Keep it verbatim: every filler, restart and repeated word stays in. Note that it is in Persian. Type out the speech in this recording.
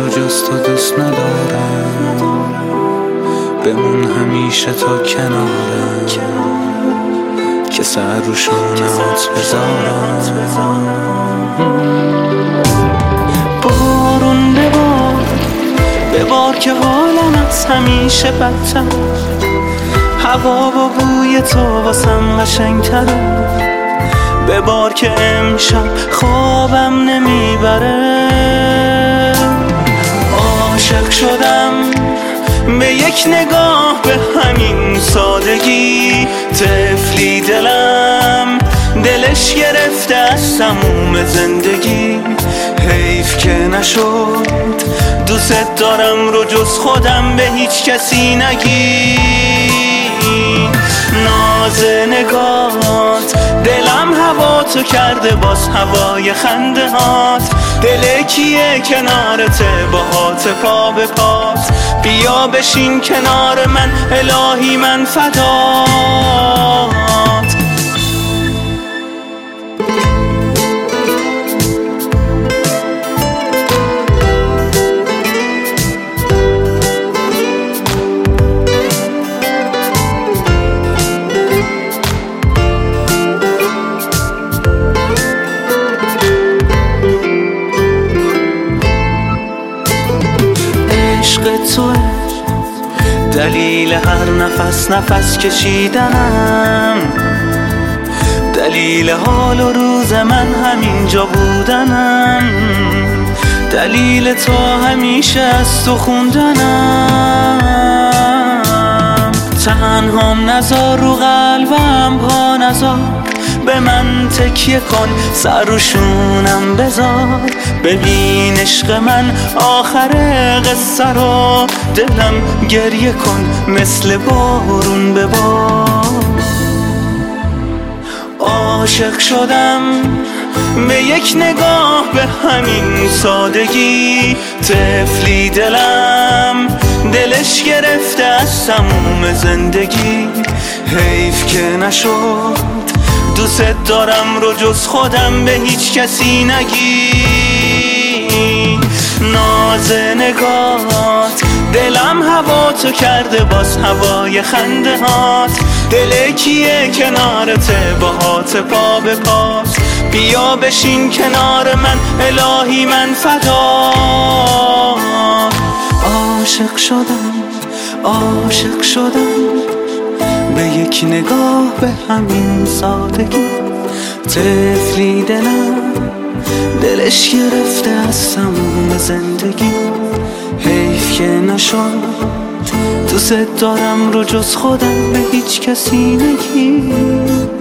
رو جز تو دوست ندارم، بمون همیشه تا کنارم که سر رو شونهات بذارم. بارون ببار ببار که حالم از همیشه بدتر، هوا و بوی تو واسم قشنگ‌تره. ببار که امشب خوابم نمیبره. عاشق شدم به یک نگاه، به همین سادگی. طفلی دلم دلش گرفته از تموم زندگی. حیف که نشد دوست دارم رو جز خودم به هیچ کسی نگی. ناز نگات دلم هوا تو کرده، باز هوای خنده هات. دل کیه کنارته باهات پا به پات. بیا بشین کنار من الهی من فدات. عشق توه دلیل هر نفس نفس کشیدنم، دلیل حال و روز من همینجا بودنم، دلیل تو همیشه از تو خوندنم. تنهام نذار رو قلبم پا نذار، به من تکیه کن سر رو شونم بذار. ببین عشق من آخر قصه رو، دلم گریه کن مثل بارون ببار. عاشق شدم به یک نگاه، به همین سادگی. طفلی دلم دلش گرفته از تموم زندگی. حیف که نشد دوست دارم رو جز خودم به هیچ کسی نگی. ناز نگات دلم هوا تو کرده، باز هوای خنده هات. دل کیه کنارته باهات پا به پات. بیا بشین کنار من الهی من فدات. عاشق شدم عاشق شدم به یک نگاه، به همین سادگی. طفلی دلم دلش گرفته از تموم زندگی. حیف که نشد دوست دارم رو جز خودم به هیچ کسی نگی.